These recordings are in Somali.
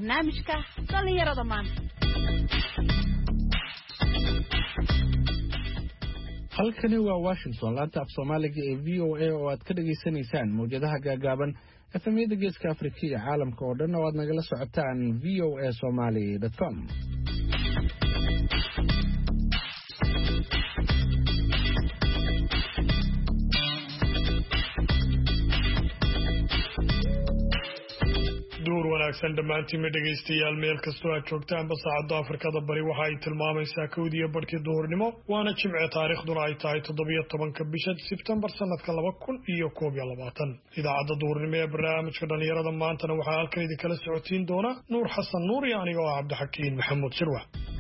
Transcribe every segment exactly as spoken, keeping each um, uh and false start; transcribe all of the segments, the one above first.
barnaamijka dhalinyarada maanta. halkani waa Washington laanta af Soomaaliga ee V O A oo aad ka dhageysanaysaan mowjadaha gaagaaban efemyada geeska Afrika iyo caalamka oo dhan oo aad nagala socotaan v o a somali dot com. duur wanaagsan dhammaantiin dhegaystayaal meel kastoo aad joogtaan ba saacada Afrikada bari waxa ay tilmaamaysaa kowdiya barkii duhurnimo waana jimce taariikhduna ay tahay toddobiyo tobanka bisha Sebtembar sanadka laba kun iyo koob iyo labaatan. idaacada duhurnimo ee barnaamijka dhalinyarada maantana waxaa halkan idin kala socotiin doona Nuur Xasan Nuur iyo aniga oo Cabdixakiin Maxamuud Shirwa.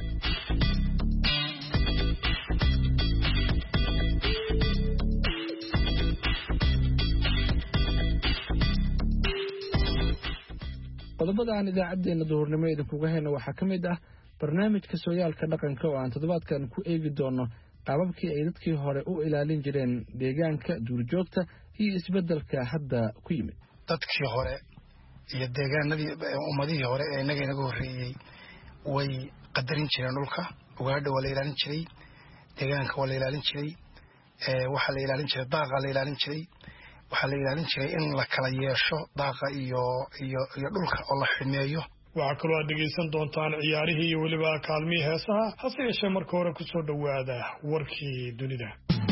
qodobada aan idaacadeena duhurnimo idinkuga hayno waxaa ka mid ah barnaamijka sooyaalka dhaqanka oo aan toddobaadkan ku eegi doono qaababkii ay dadkii hore u ilaalin jireen deegaanka duurjoogta iyo isbeddelka hadda ku yimid. dadkii hore iyo deegaanadii ummadihii hore ee inaga inaga horreeyey way qadarin jireen dhulka, ugaadha waa la ilaalin jiray, deegaanka waa la ilaalin jiray, waxaa la ilaalin jiray daaqa la ilaalin jiray, waxaa la ilaalin jiray in la kala yeesho daaqa iyo iyo iyo dhulka oo la ximeeyo. waxaa kaloo aad dhegaysan doontaan ciyaarihii iyo weliba kaalmihii heesaha hase yeeshee marka hore ku soo dhowaada warkii dunida.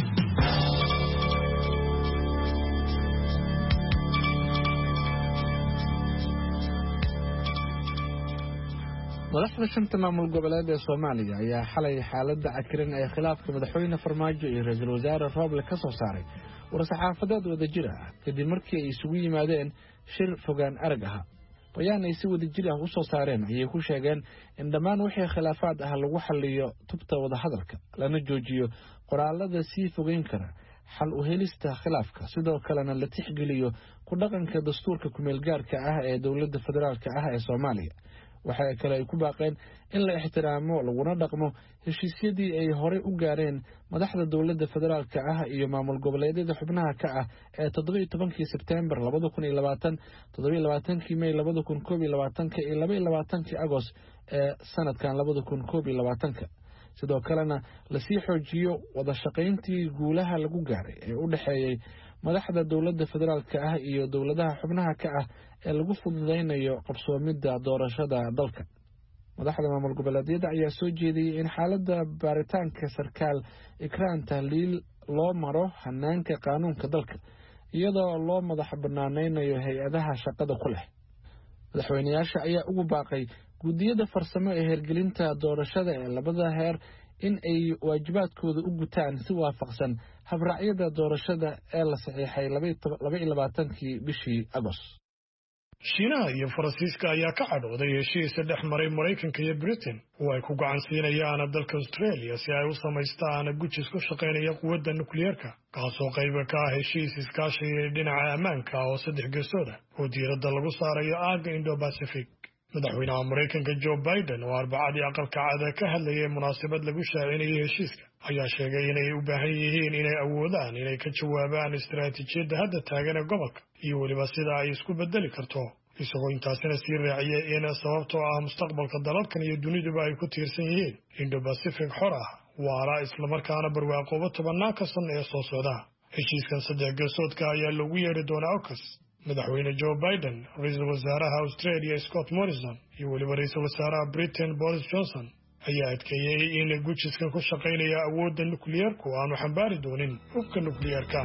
madaxda shanta maamul goboleed ee Soomaaliya ayaa xalay xaaladda cakiran ee khilaafka madaxweyne Farmaajo iyo ra'iisul wasaare Roble ka soo saaray war-saxaafadeed wadajir ah kadib markii ay isugu yimaadeen shir fogaan arag ah. bayaan ay si wadajir ah u soo saareen ayay ku sheegeen in dhammaan wixii khilaafaad ah lagu xalliyo tubta wada hadalka lana joojiyo qoraalada sii fogeyn kara xal u helista khilaafka, sidoo kalena la tixgeliyo ku dhaqanka dastuurka kumeel gaarka ah ee dowladda federaalka ah ee Soomaaliya. waxa kale ay ku baaqeen in la ixtiraamo laguna dhaqmo heshiisyadii ay hore u gaareen madaxda dowladda federaalka ah iyo maamul goboleedyada xubnaha ka ah ee toddobiyo tobankii Sebtembar laba kun iyo labaatan, toddobiyo labaatankii May laba kun koob iyo labaatan iyo laba iyo labaatankii Agost ee sanadkan laba kun koob iyo labaatan. sidoo kalena la sii xoojiyo wada shaqayntii guulaha lagu gaaray ee u dhaxeeyay madaxda dowladda federaalka ah iyo dowladaha xubnaha ka ah ee lagu fududeynayo qabsoomidda doorashada dalka. madaxda maamul goboleedyada ayaa soo jeediyay in xaaladda baaritaanka sarkaal Ikraan Tahliil loo maro hanaanka qaanuunka dalka iyadoo loo madax banaaneynayo hay-adaha shaqada ku leh. madaxweynayaasha ayaa ugu baaqay guddiyada farsamo ee hirgelinta doorashada ee labada heer in ay waajibaadkooda u gutaan si waafaqsan habraacyada doorashada ee la saxiixay laba iyo labaatankii bishii Agost. Shiinaha iyo Faransiiska ayaa ka cadhooday heshiis dhex maray Mareykanka iyo Britain oo ay ku gacan siinayaan dalka Australia si ay u samaystaan gujis ku shaqeynaya quwadda nukliyeerka, kaasoo qayb ka ah heshiis iskaashi dhinaca ammaanka oo saddex geesood ah oo diiradda lagu saarayo aagga Indo-Pacific. madaxweynaha Mareykanka Joe Biden oo arbacadii aqalka cad ka hadlayay munaasabad lagu shaacinayay heshiiska ayaa sheegay inay u baahan yihiin inay awoodaan inay ka jawaabaan istaraatiijiyadda hadda taagan ee gobolka iyo weliba sida ay isku bedeli karto, isagoo intaasina sii raaciyay in sababtoo ah mustaqbalka dalalkan iyo duniduba ay ku tiirsan yihiin Indo-Pacific xor ah waara islamarkaana barwaaqooba tobanaanka sano ee soo socda. heshiiskan saddex geesoodka ayaa lagu yeeri doonaa AUKUS. madaxweyne Joe Biden, ra'iisul wasaaraha Australia Scott Morrison iyo weliba ra'iisul wasaaraha Britain Boris Johnson ayaa adkeeyay in gujiskan ku shaqeynaya awoodda nukliyeerku aanu xambaari doonin hubka nukliyeerka.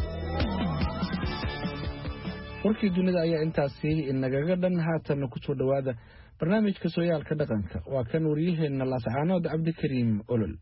warkii dunida ayaa intaasi inagaga dhan. haatan ku soo dhawaada barnaamijka sooyaalka dhaqanka. waa kan wariyaheena Laascaanood Cabdikariim Olol.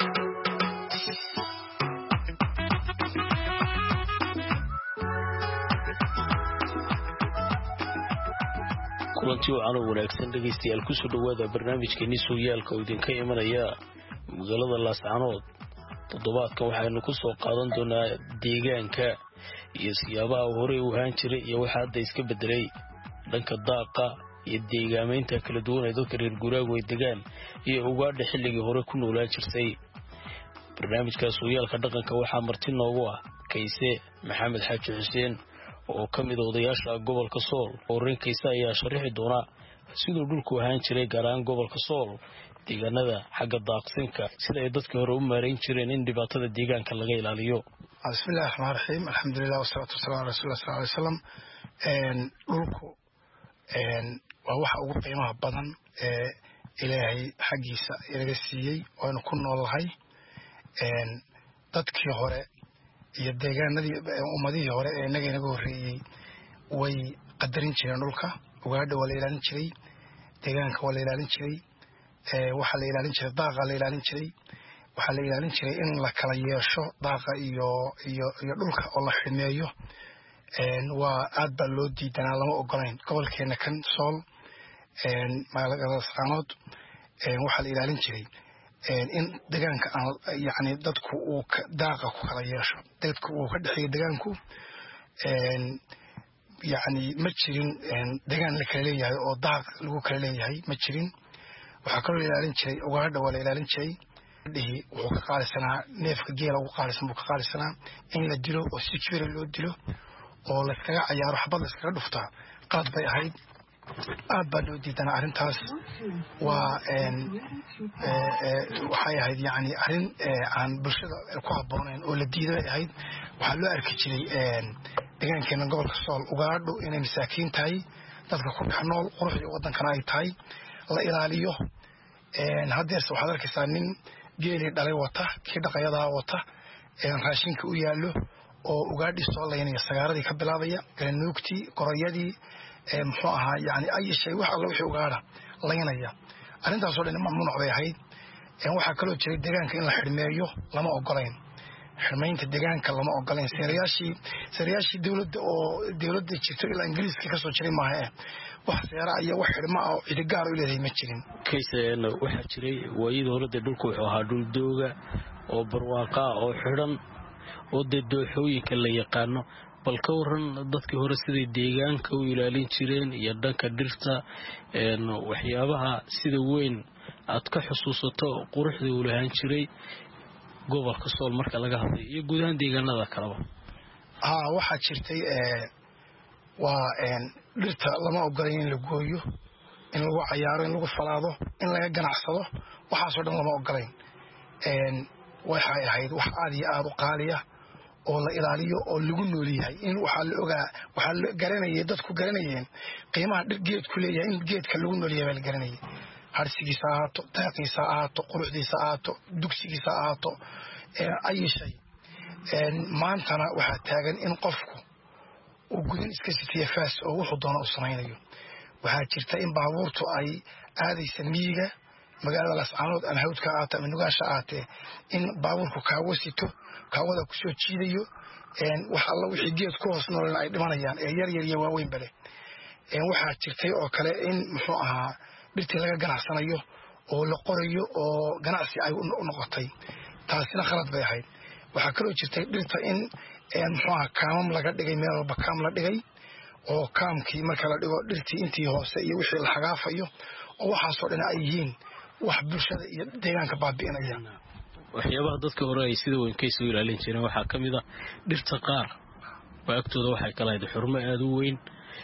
kulantii wacan oo wanaagsan dhegaystayaal ku soo dhawaada barnaamijkeennii sooyaalka oo idinka imanaya magaalada Laascaanood. toddobaadkan waxaynu ku soo qaadan doonaa deegaanka iyo siyaabaha hore u ahaan jiray iyo waxa hadda iska bedelay dhanka daaqa iyo deegaamaynta kala duwan ee dadka reer guuraagu ay degaan iyo ugaadha xilligii hore ku noolaan jirtay. barnaamijka sooyaalka dhaqanka waxaa marti noogu ah Kayse Maxamed Xaaji Xuseen oo ka mid ah odayaasha gobolka Sool oo rinkaysa ayaa sharaxi doona siduu dhulku ahaan jiray gaar ahaan gobolka sool deegaanada xagga daaqsinka sida ay dadkii hore u maarayn jireen in dhibaatada deegaanka laga ilaaliyo. bismillahi raxmaani raxiim alxamdulilah wasalaatu wasalaam ala rasuulillah sal alay wasalam. dhulku waa waxa ugu qiimaha badan ee ilaahay xaggiisa inaga siiyey oonu ku noolahay. dadkii hore iyo deegaanadii ummadihii hore ee inaga inaga horreeyey way qadarin jireen dhulka. ugaadha waa la ilaalin jiray, deegaanka waa la ilaalin jiray, waxaa la ilaalin jiray daaqa la ilaalin jiray, waxaa la ilaalin jiray in la kala yeesho daaqa iyo iyo iyo dhulka oo la ximeeyo. waa aad baa loo diidanaa, lama ogolayn. gobolkeena kan sool magaalada Laascaanood waxaa la ilaalin jiray in deegaanka aan yacni dadku uu daaqa ku kala yeesho, dadku uu ka dhexeeyo deegaanku. yacni ma jirin deegaan la kala leeyahay oo daaq lagu kala leeyahay ma jirin. waxaa kaloo la ilaalin jiray ugaadha waa la ilaalin jiray. dhihi wuxuu ka qaalisanaa neefka geela ugu qaalisan buu ka qaalisanaa in la dilo oo si jira loo dilo oo layskaga cayaaro xabad layskaga dhuftaa qalad bay ahayd. aad baa loo diidanaa arrintaas. waa waxay ahayd yacni arrin aan bulshada ku habboonayn oo la diiday bay ahayd. waxaa loo arki jiray deegaankeena gobolka sool ugaadhu inay masaakiin tahay, dadka ku dhex nool, quruxdii waddankana ay tahay, la ilaaliyo. haddeerse waxaad arkaysaa nin geelii dhalay wata, kii dhaqayadaa wata, raashinka u yaallo oo ugaadhii soo laynaya, sagaaradii ka bilaabaya, galanuugtii, gorayadii, muxuu ahaa yani ay shay wax alla wixii ugaadha laynaya. arrintaasoo dhan mamnuuc bay ahayd. waxaa kaloo jiray deegaanka in la xidhmeeyo lama ogolayn. xirmaynta deegaanka lama ogolayn. seerayaashii seerayaashii dowladda oo dowladda jirto ilaa ingiriiska kasoo jiray maaha eh wax seera iyo wax xidhma oo cidigaar u leedahay ma jirin. kaysana waxaa jiray waayadii hore dee dhulku wuxuu ahaa dhul dooga oo barwaaqa oo xidhan oo dee dooxooyinka la yaqaano. bal ka waran dadkii hore siday deegaanka u ilaalin jireen iyo dhanka dhirta waxyaabaha sida weyn aad ka xusuusato quruxda uu lahaan jiray gobolka sool marka laga hadlay iyo guud ahaan deegaanada kaleba. haa waxaa jirtay waa dhirta lama ogolayn in la gooyo, in lagu cayaaro, in lagu falaado, in laga ganacsado. waxaasoo dhan lama ogolayn. waxay ahayd wax aad iyo aad u qaaliya oo la ilaaliyo oo lagu nool yahay. in waxaa la ogaa waxaa la garanayay dadku garanayeen qiimaha dhir geedku leeyahay, in geedka lagu nool yahay baa la garanayay. harsigiisa ahaato, daaqiisa ahaato, quruxdiisa ahaato, dugsigiisa ahaato, ayi shay. maantana waxaa taagan in qofku uu gudin iska sitiya faas oo wuxuu doono u samaynayo. waxaa jirta in baabuurtu ay aadaysa miyiga, magaalada Laascaanood ama hawdka ahaata ama nugaasha ahaatee, in baabuurku kaawo sito, kaawada kusoo jiidayo. wax alla wixii geed ku hoos noolan ay dhimanayaan ee yar yar iyo waaweyn bale. waxaa jirtay oo kale in muxuu ahaa dhirtii laga ganacsanayo oo la qorayo oo ganacsi ay u noqotay. taasina khalad bay ahayd. waxaa kaloo jirtay dhirta in muxuu ahaa kaamam laga dhigay, meel walba kaam la dhigay oo kaamkii marka la dhigo dhirtii intii hoose iyo wixii la xagaafayo oo waxaasoo dhan ay yihiin wax bulshada iyo deegaanka baabi'inaya. waxyaabaha dadka hore ay sida weyn ka soo ilaalin jireen waxaa ka mid ah dhirta qaar baa agtooda waxay kala ahayd xurmo aad u weyn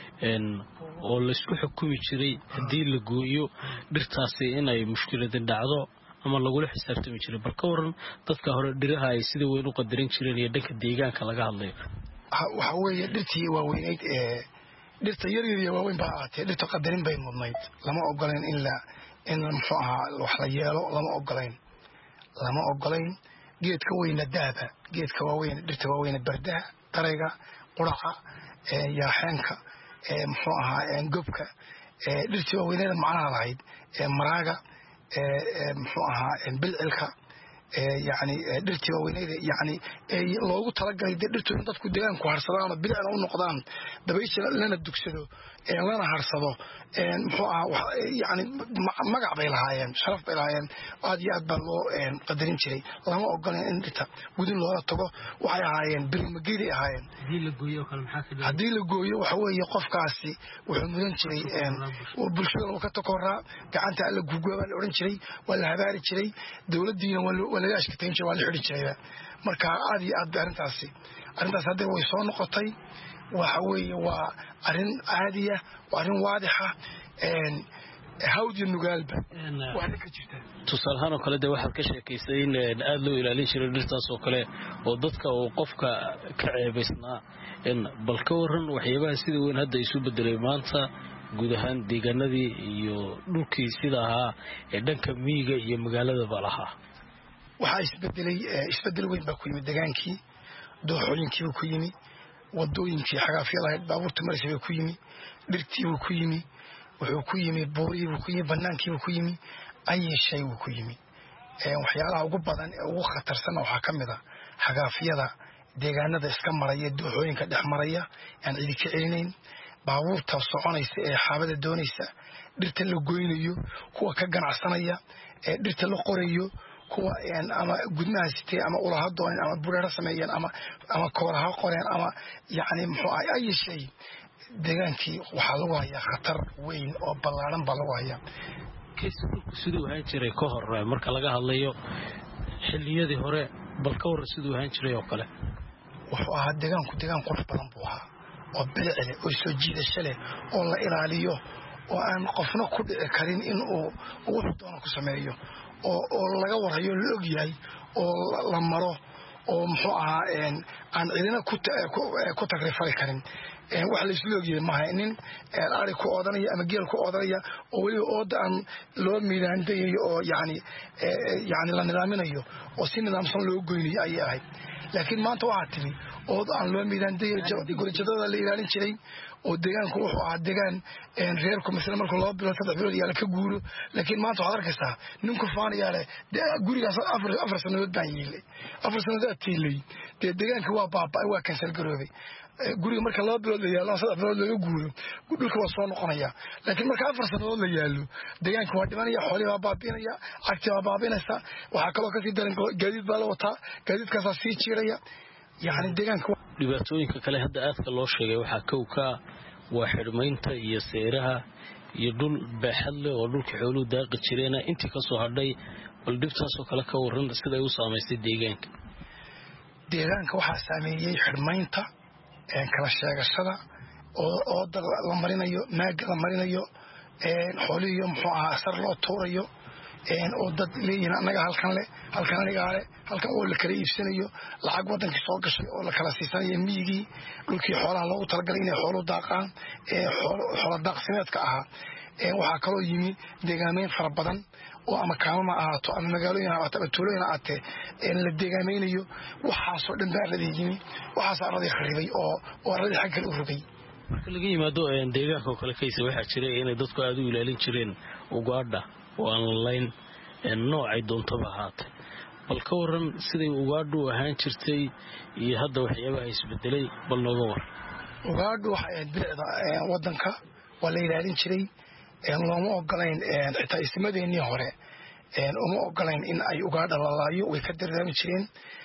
oo la isku xukumi jiray haddii la gooyo dhirtaasi inay mushkilad dhacdo ama lagula xisaabtami jiray. bal ka waran dadka hore dhiraha ay sida weyn u qadarin jireen iyo dhanka deegaanka laga hadlayo. waxa weeye dhirtii waaweynayd ee dhirta yar yar iyo waaweyn baa ahaatee dhirta qadarin bay mudnayd. lama ogolayn in la in muxuu ahaa wax la yeelo, lama ogolayn lama ogolayn. geedka weyna daaba, geedka waaweyn, dhirta waaweyna bardaha, darayga, quraca, yaaxeenka, muxuu ahaa gobka, dhirtii waaweynada macnaha lahayd, maraaga, muxuu ahaa bilcilka, yani dhirtii waaweynada yani loogu talagalay de dhirtu in dadku deegaanku harsadaan oo bilicna u noqdaan, dabaysha lana dugsado, lana harsado. muxuu ahaa yani magac bay lahaayeen, sharaf bay lahaayeen. aad iyo aad baa loo qadarin jiray. lama ogolan in dhirta gudin loola tago. waxay ahaayeen birimageli ahaayeen. haddii la gooyo waxa weeye qofkaasi wuxuu mudan jiray bulshada lagu ka takoraa, gacanta alla guugoa baa la odhan jiray, waa la habaari jiray, dowladdiina waa laga ashkatayn jiray, waa la xidhi jirayba. marka aad iyo aad ba arrintaasi arrintaas hadda way soo noqotay. waxa weeye waa arrin caadiya, waa arrin waadixa. hawd iyo nugaalba waana ka jirta tusaalahaan oo kale de waxaad ka sheekaysay in aad loo ilaalin jiray dhirtaas oo kale oo dadka uu qofka ka ceebaysnaa in bal ka waran waxyaabaha sida weyn hadda isu bedelay maanta guud ahaan deegaanadii iyo dhulkii sida ahaa ee dhanka miyiga iyo magaalada balaha waxaa isbedelay isbedel weyn baa ku yimid degaankii dooxooyinkiiba ku yimi wadooyinkii xagaafyada ahayd baabuurta maraysa ku yimi dhirtiiba ku yimi wuxuu ku yimi buurihiiba ku yimi banaankiiba ku yimi ayay shay uu ku yimi waxyaalaha ugu badan ee ugu khatarsan waxaa ka mid a xagaafyada deegaanada iska maraya dooxooyinka dhex maraya aan cidi ka celinayn baabuurta soconaysa ee xaabada doonaysa dhirta la goynayo kuwa ka ganacsanaya ee dhirta la qorayo kuwa ama gudmaha sitee ama ulaha dooneen ama bureera sameeyeen ama ama kooraha qoreen ama yacni muxuu ahay ay shay deegaankii waxaa lagu hayaa khatar weyn oo ballaaran baa lagu hayaa siduu ahaan jiray ka hor marka laga hadlayo xilliyadii hore bal ka hor siduu ahaan jiray oo kale wuxuu ahaa deegaanku deegaan qurux badan buu ahaa oo bilic leh oo soo jiidasho leh oo la ilaaliyo oo aan qofna ku dhici karin in uu wuxuu doono ku sameeyo oo oo laga warhayo la og yahay oo la maro oo muxuu ahaa aan cidina ku tagrifari karin wax la isla ogyahay maaha nin ari ku oodanaya ama geel ku oodanaya oo weliba ooda aan loo miidaandayayo oo yani yani la nidaaminayo oo si nidaamsan loo goynayo ayay ahayd laakiin maanta waxaa timi ooda aan loo miidaandayayo gurajadada la ilaalin jiray oo deegaanku wuxuu ahaa deegaan reerku misle marka laba bilood saddex bilood yaala ka guuro laakiin maanta waxaad arkaysaa ninku faanayaa leh gurigaas afar afar sanadood baan yiilay afar sanadood tiilay dee deegaanka waa baaba'ay waa kansal garoobay guriga marka laba bilood la yaalo saddex bilood laga guuro dhulka waa soo noqonaya laakiin marka afar sanadood la yaalo deegaanka waa dhimanaya xoolihii baa baabiinaya cagti baa baabiinaysa waxaa kaloo kasii daran gaadiid baa la wataa gaadiidkaasaa sii jiiraya yani deegaanka dhibaatooyinka kale hadda aadka loo sheegay waxaa kow ka waa xidhmaynta iyo seeraha iyo dhul baaxad leh oo dhulka xooluhu daaqi jireena intii kasoo hadhay bal dhibtaasoo kale ka waran siday u saamaysay deegaanka deegaanka waxaa saameeyey xidhmaynta kala sheegashada oo ooda la marinayo maaga la marinayo xoolihiiyo muxuu ahaa sar loo tuurayo oo dad leeyihiin annaga halkan le halkan anigaa le halkan oo la kala iibsanayo lacag wadankii soo gashay oo la kala siisanayo miyigii dhulkii xoolaha loogu talagalay inay xoolu daaqaan xoola daaqsimeedka ahaa waxaa kaloo yimi deegaameyn fara badan oo ama kaamama ahaato ama magaalooyin ahaato ama tuulooyin ahaatee la deegaamaynayo waxaasoo dhan baa arradii yimi waxaasoo arradii kharibay oo oo arradii xag kale u rogay marka laga yimaado deegaanka oo kale kaysa waxaa jiray inay dadku aada u ilaalin jireen ugaadha oo aan lalayn noocay doontaba ahaatay bal ka waran siday ugaadhu ahaan jirtay iyo hadda waxyaabaha isbedelay bal nooga war ugaadhu waxay ahayd bilicda wadanka waa la ilaalin jiray looma ogolayn xitaa ismadeennii hore uma ogolayn in ay ugaadha lalaayo way ka dardaami jireen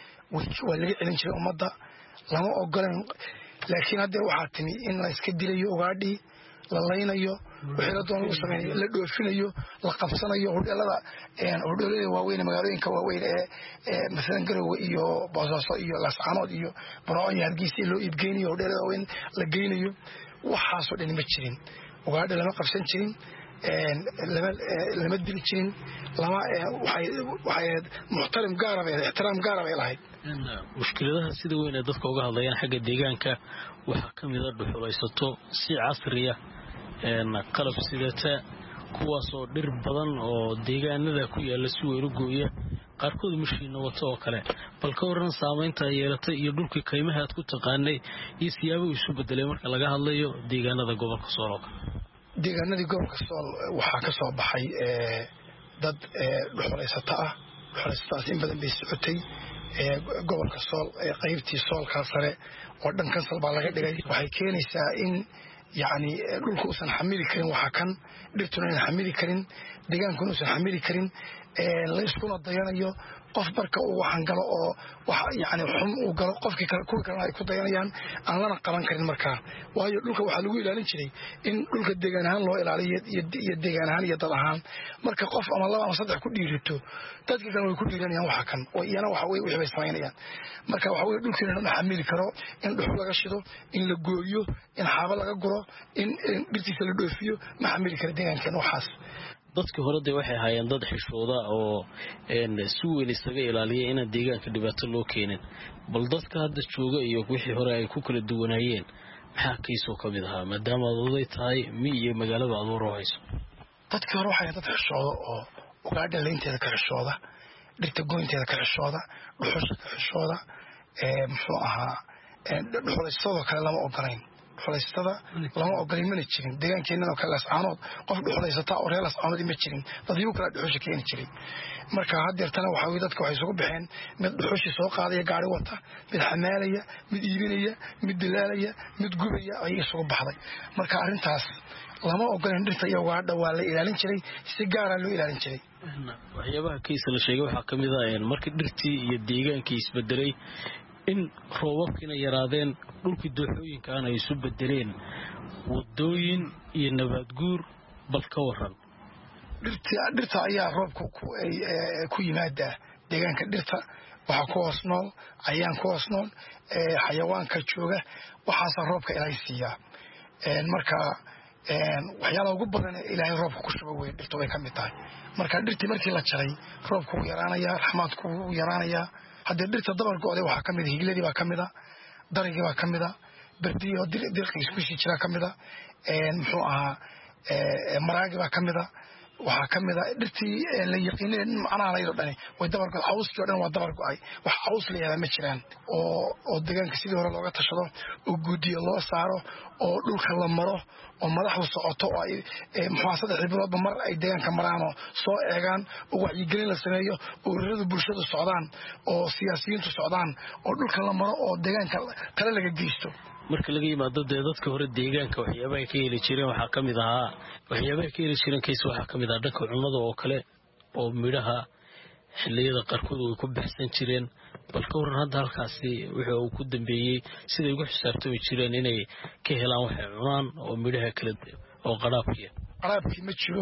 waa laga celin jiray ummadda lama ogolayn laakiin haddee waxaa timi in la iska dilayo ugaadhii la laynayo wixii la doon lagu samaynayo la dhoofinayo la qabsanayo hodheelada hodheelada waaweyn magaalooyinka waaweyn ee masalan garowe iyo boosaaso iyo laascaanood iyo barco iyo hargeysa loo iibgeynayo hodheelada waaweyn la geynayo waxaasoo dhani ma jirin ugaadha lama qabsan jirin lama dili jirin lama waxay ahayd muxtarim gaara bay ahayd ixtiraam gaara bay lahayd mushkiladaha sida weyn ee dadka uga hadlayaan xagga deegaanka waxaa ka mid a dhuxulaysato si casriya qalab sidata kuwaasoo dhir badan oo deegaanada ku yaala si weyn u gooya qaarkood mashiina wato oo kale bal ka waran saamaynta ay yeelatay iyo dhulkii kaymaha aad ku taqaanay iyo siyaabo isu bedelay marka laga hadlayo deegaanada gobolka sool oo kale deegaanadii gobolka sool waxaa ka soo baxay dad dhuxulaysato ah dhuxulaysataas in badan bay socotay gobolka sool qaybtii soolkaa sare oo dhan kansal baa laga dhigay waxay keenaysaa in yacni dhulka uusan xamili karin waxaa kan dhirtuna aynan xamili karin deegaankuna uusan xamili karin la iskuna dayanayo qof marka uu waxaan galo oo wax yani xun uu galo qofkii kale kuwii kalena ay ku dayanayaan aan lana qaban karin markaa waayo dhulka waxaa lagu ilaalin jiray in dhulka deegaan ahaan loo ilaaliyo iyo deegaan ahaan iyo dad ahaan marka qof ama laba ama saddex ku dhiirito dadkii kale way ku dhiiranayaan waxa kan oo iyana waxa weye wixii bay samaynayaan marka waxa weye dhulkiina ma xamili karo in dhuxul laga shido in la gooyo in xaabo laga guro in dhirtiisa la dhoofiyo ma xamili karo deegaankeena waxaas dadkii hore dee waxay ahaayeen dad xishooda oo si weyn isaga ilaaliya inaan deegaanka dhibaato loo keenin bal dadka hadda jooga iyo wixii hore ay ku kala duwanaayeen maxaa kiisoo ka mid ahaa maadaama aad oday tahay mi iyo magaalada aad u rohayso dadkii hore waxay dad xishooda oo ugaadha laynteeda ka xishooda dhirta goynteeda ka xishooda dhuxusha ka xishooda muxuu ahaa dhuxulaystadoo kale lama ogolayn dhuxulaystada lama ogolay mana jirin deegaankeennan oo kale lascaanood qof dhuxulaysataa oo reer lascaanood ma jirin dadyuu kala dhuxusha keeni jiray marka haddeertana waxaa weye dadka waxay isugu baxeen mid dhuxushii soo qaadaya gaari wata mid xamaalaya mid iibinaya mid dilaalaya mid gubaya ayay isugu baxday marka arrintaas lama ogolan dhirta iyo ugaadha waa la ilaalin jiray si gaaraa loo ilaalin jiray waxyaabaha kiisa la sheegay waxaa ka mid ah markii dhirtii iyo deegaankii isbedelay in roobabkiina yaraadeen dhulkii dooxooyinkaana ay isu bedeleen wadooyin iyo nabaadguur bal ka waran dhirta ayaa roobka ku yimaada deegaanka dhirta waxaa ku hoos nool ayaan ku hoos nool xayawaanka jooga waxaasaa roobka ilaahay siiyaa marka waxyaalaha ugu badan ilaahay roobka ku shuba wey dhirta way ka mid tahay marka dhirtii markii la jaray roobku wuu yaraanayaa raxmaadku wuu yaraanayaa haddee dhirta dabar go-day waxaa ka mida higladii baa ka mida darigii baa ka mida berdii oo dirqii iskushii jiraa ka mida muxuu ahaa maraagii baa ka mida waxaa ka mida dhirtii la yaqiinay macnaha laydo dhani way dabar go cawskii o dhan waa dabar go-ay wax caws la yahdaa ma jiraan oo oo deegaanka sidii hore looga tashado oo guudiyo loo saaro oo dhulka la maro oo madaxdu socoto oo ay muxuu saddexdii biloodba mar ay deegaanka maraanoo soo eegaan oo wacyigelin la sameeyo oo ururada bulshadu socdaan oo siyaasiyiintu socdaan oo dhulka la maro oo deegaanka tale laga geysto marka laga yimaado dee dadka hore deegaanka waxyaabaha ka heli jireen waxaa ka mid ahaa waxyaabaha ka heli jireen kays waxaa ka mid ah dhanka cunnada oo kale oo midhaha xilliyada qaarkood way ku baxsan jireen bal ka waran hadda halkaasi wuxa uu ku dambeeyey siday ugu xisaabtami jireen inay ka helaan waxay cunaan oo midhaha kale oo qaraabkiya qaraabkii ma jiro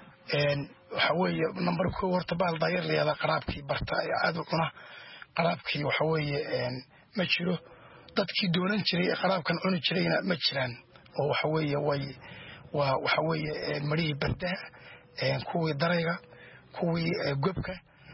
waxa weeye number kow horta baal daayar layahdaa qaraabkii barta ee aada u cuna qaraabkii waxa weeye ma jiro dadkii doonan jiray ee qaraabkan cuni jirayna ma jiraan oo waxa weeye way waa waxa weeye marihii bardaha kuwii darayga kuwii gobka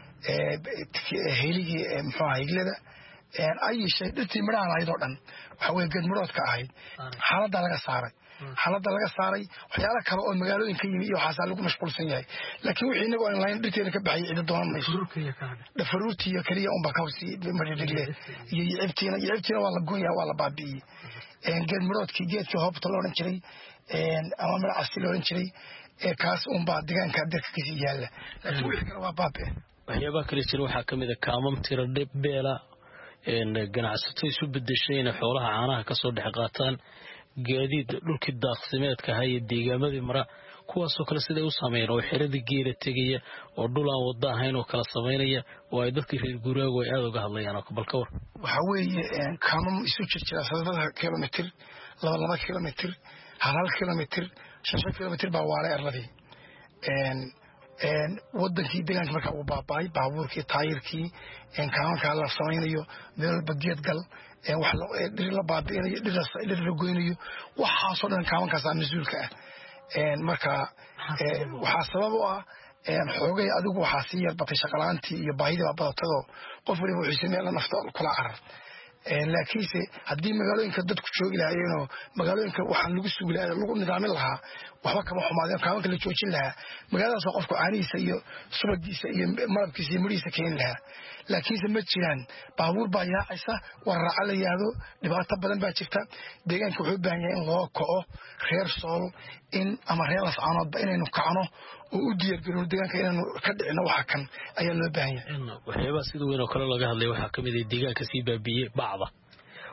heligii muxuu ahaa higlada ay shay dhirtii midhaha lahayd oo dhan waxa weye geed midhoodka ahayd xaaladda laga saaray xaaladda laga saaray waxyaala kale oo magaalooyin ka yimi iyo waxaasaa lagu mashquulsan yahay laakiin wixii inagu aan lahayn dhirteeda ka baxayay cidi doonan mayso dhafaruurtii iyo keliya unbaa kasii madhidhigle iyo yicibtiina yicibtiina waa la gooyaa waa la baabi'iyey geed midhoodkii geedkii hoobta la odhan jiray ama midha casti la odhan jiray kaas unbaa deegaanka dirka kasii yaalla laakiin wixii kale waa baabi'e waxyaabaha kale jira waxaa ka mid a kaamam tira beela ganacsato isu bedeshay inay xoolaha caanaha kasoo dhex qaataan gaadiid dhulkii daaqsimeedka ahaa iyo deegaamadii mara kuwaasoo kale siday u sameeyeen oo xeradii geela tegaya oo dhul aan wada ahayn oo kala samaynaya oo ay dadkii reer guuraagu ay aada uga hadlayaan bal ka war waxaa weeye kaamam isu jirjira sadada kilomitr laba laba kilomitr hal hal kilomitr shan shan kilomitr baa waalay arladii wadankii deegaanka markaa uu baaba'ay baabuurkii taayirkii kaamankaa la samaynayo meel walba geed gal dhir la baabi'inayo dhir la goynayo waxaasoo dhan kaamankaasa mas-uulka ah marka waxaa sabab u ah xoogay adigu waxaa sii yarbatay shaqalaantii iyo baahidii baa badatadoo qof waliba wuxuuse meel nafta kula carar laakiinse haddii magaalooyinka dadku joogi lahaayeenoo magaalooyinka waxaan lagu sugi lahaa lagu nidaamin lahaa waxba kama xumaadeen kaamanka la joojin lahaa magaaladaasoo qofku caanihiisa iyo subagiisa iyo malabkiisa iyo midhihiisa keeni lahaa laakiinse ma jiraan baabuur baa yaacaysa warraaca la yahdo dhibaato badan baa jirta deegaanka wuxuu u baahan yahay in loo kaco reer sool in ama reer lascaanoodba inaynu kacno oo u diyaargarino deegaanka inaynu ka dhicino waxa kan ayaa loo baahan yahay waxyaabaha sida weyn oo kale laga hadlay waxaa ka mid ah deegaanka sii baabiiyey bacda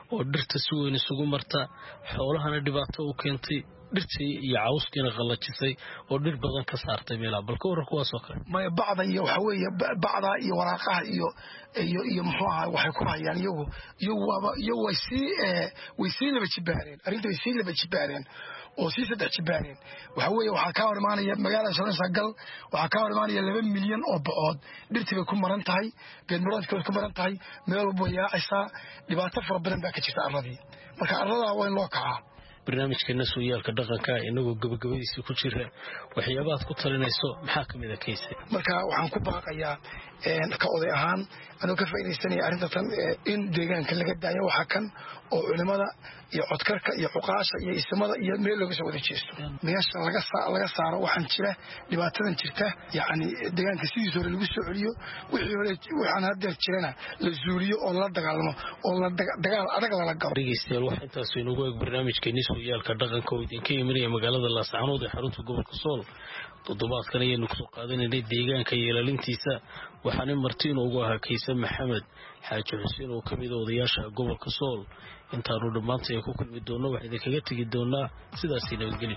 oo dhirta si weyn isugu marta xoolahana dhibaato u keentay dhirtii iyo cawskiina qalajisay oo dhir badan ka saartay meelaha balka waran kuwaas oo kale ma bacda iyo waxa weeye bacda iyo waraaqaha iyo iyo iyo muxuu ahaa waxay ku hayaan iyagu iyagu waaba iyagu way si way si laba jibaareen arrinta way si laba jibaareen oo si saddex jibaareen waxa weeye waxa ka hor imaanaya magaalada Soomaaliya gal waxa ka hor imaanaya laba milyan oo bacood dhirtii bay ku maran tahay beedmaroodka ku maran tahay meel walba yaacaysa dhibaato fara badan baa ka jirta arradii marka arrada waa in loo kacaa barnaamijkeena sooyaalka dhaqanka inagoo gabagabadiisa ku jira waxyaabaad ku talinayso maxaa kamid ah kayse marka waxaan ku baaqayaa een ka oday ahaan anoo ka faa'iideysanaya arrintan in deegaanka laga daayo waxa kan oo culimada iyo codkarka iyo xuqaasha iyo ismada iyo meel laga soo wada jeesto meesha laga laga saaro waxaan jira dhibaatadan jirta yaani deegaanka sidiisa hore lagu soo celiyo wixii hore waxaan hadda jirana la zuuliyo oo la dagaalamo oo la dagaal adag la galo dhageystayaal waxa intaas inagu eeg barnaamijkeena sooyaalka dhaqanka oo idinka imanaya magaalada Laascaanood ee xarunta gobolka Sool toddobaadkan ayaynu ku soo qaadanaynay deegaanka iyo ilaalintiisa waxaana martiin ugu ahaa Kayse Maxamed Xaaji Xuseen oo kamid ah odayaasha gobolka Sool intaanu dhamaantay ku kulmi doono wax idinkaga tagi doonaa sidaas nabadgelyo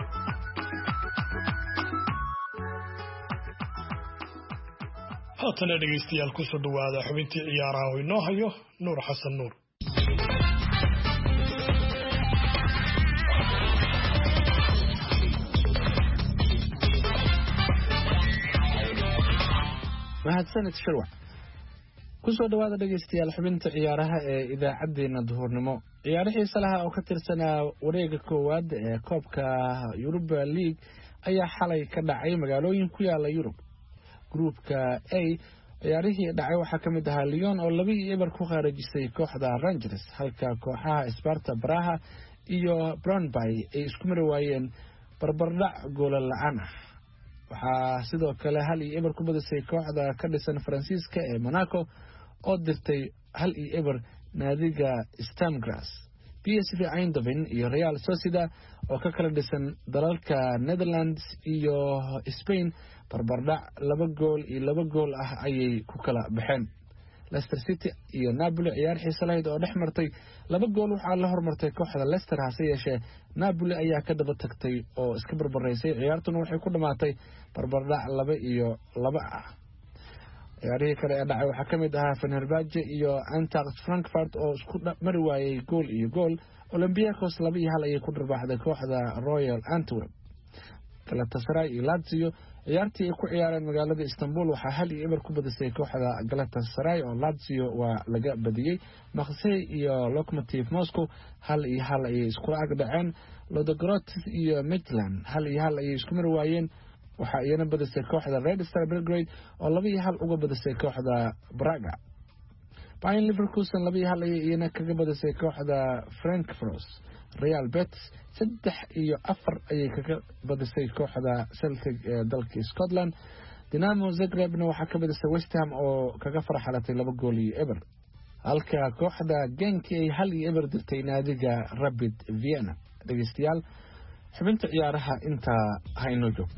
haatan dhageystayaal ku soo dhawaada xubintii ciyaaraha oo inoo hayo Nuur Xasan Nuur mahadsanid shirwac kusoo dhawaada dhageystayaal xubinta ciyaaraha ee idaacadeena duhurnimo ciyaarihii salaha oo ka tirsanaa wareega koowaad ee koobka Europa League ayaa xalay ka dhacay magaalooyin ku yaala Yurub groupka A ciyaarihii dhacay waxaa kamid ahaa Lyon oo laba iyo eber ku qaarajisay kooxda Rangers halka kooxaha Sparta Braha iyo Brøndby ay isku mari waayeen barbardhac gool la'aan ah waxaa sidoo kale hal iyo eber ku badisay kooxda ka dhisan Faransiiska ee Monaco oo dirtay hal iyo eber naadiga Stamgras P S V Eindhoven iyo Real Sociedad oo ka kala dhisan dalalka Netherlands iyo Spain barbardhac laba gool iyo laba gool ah ayay ku kala baxeen Leicester City iyo Napoli ciyaar xiiso leh oo dhexmartay laba gool waxaa la hormartay kooxda Leicester hase yeeshee Napoli ayaa ka daba tagtay oo iska barbaraysay ciyaartuna waxay ku dhamaatay barbardhac laba iyo laba ah ciyaarihii kale ee dhacay waxaa kamid ahaa Fenerbahce iyo Eintracht Frankfurt oo isku mari waayay gool iyo gool Olympiacos laba iyo hal ayay ku dharbaaxday kooxda Royal Antwerp Galatasaray iyo Lazio ciyaartii ay ku ciyaareen magaalada Istanbul waxaa hal iyo eber ku badisay kooxda Galatasaray oo Lazio waa laga badiyay Marseille iyo Lokomotiv Moscow hal iyo hal ayay isku ag dhaceen Ludogorets iyo Midland hal iyo hal ayay isku mari waayeen waxa iyana badisay kooxda Red Star Belgrade oo laba iyo hal uga badisay kooxda Braga Bayern Leverkusen laba iyo hal ayay iyana kaga badisay kooxda Frankfurt Real Betis saddex iyo afar ayay kaga badisay kooxda Celtic ee dalka Scotland Dinamo Zagrebna waxaa ka badisay West Ham oo kaga farxalatay laba gool iyo eber halka kooxda Genk ay hal iyo eber dirtay naadiga Rapid Vienna dhageystayaal xubinta ciyaaraha inta hayno joogto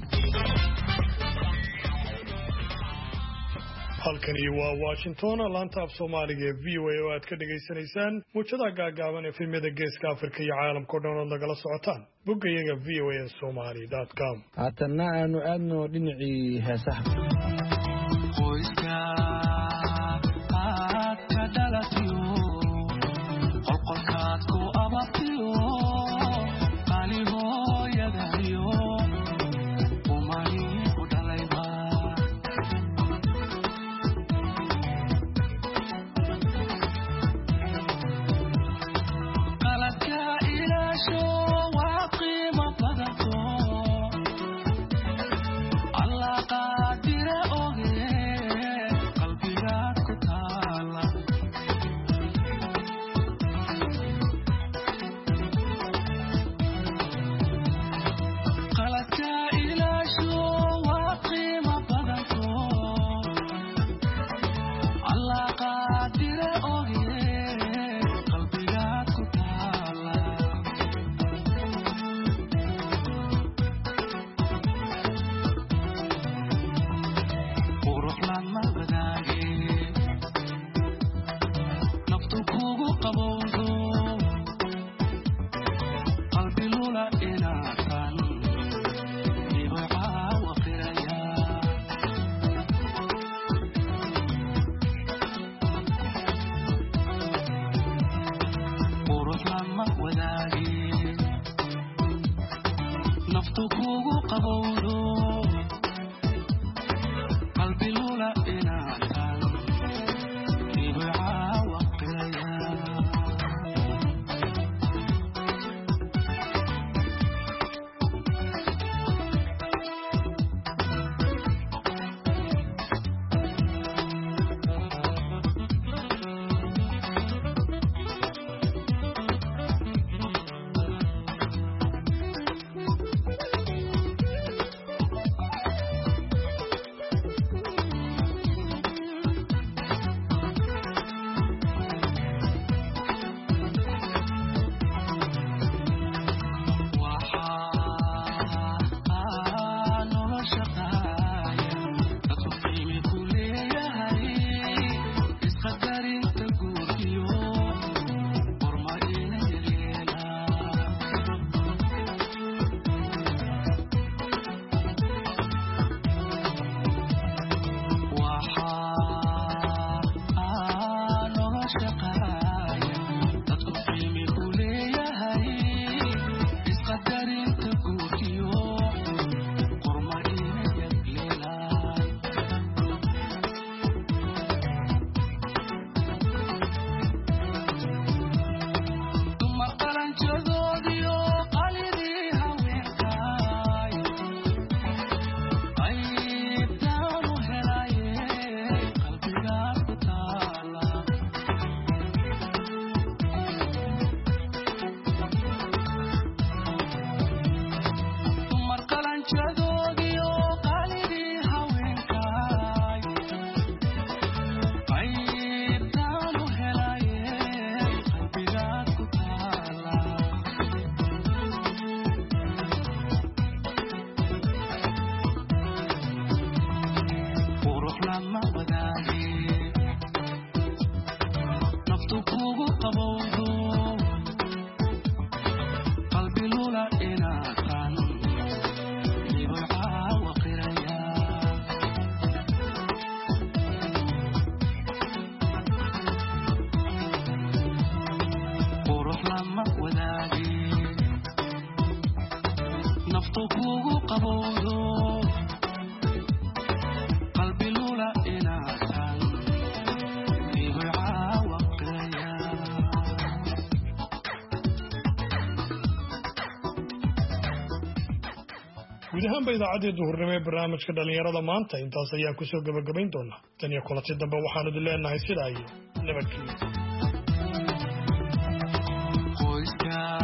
halkani waa Washington laanta af Soomaaliga ee V O A oo aad ka dhageysanaysaan muujada gaagaaban ee filimada Geeska Afrika iyo caalamka oo dhan oo nagala socotaan boggayaga v o a somali dot com haatana aanu aadno dhinacii heesaha Allah qaadire oge qalbiga guud ahaanba idaacaddii duhurnimo ee barnaamijka dhallinyarada maanta intaas ayaa kusoo gabagabayn doona tan iyo kulanti dambe waxaanu idin leenahay sidaa iyo nabadgelyo.